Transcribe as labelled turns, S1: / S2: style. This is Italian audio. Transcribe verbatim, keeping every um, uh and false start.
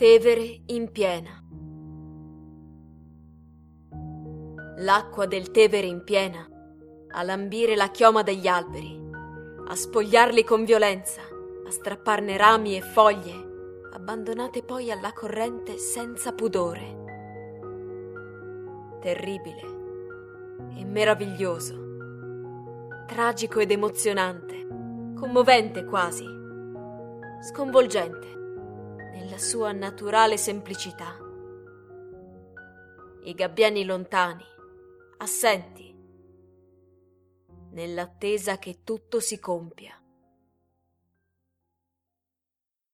S1: Tevere in piena. L'acqua del Tevere in piena, a lambire la chioma degli alberi, a spogliarli con violenza, a strapparne rami e foglie, abbandonate poi alla corrente senza pudore. Terribile e meraviglioso, tragico ed emozionante, commovente quasi, sconvolgente nella sua naturale semplicità. I gabbiani lontani, assenti, nell'attesa che tutto si compia.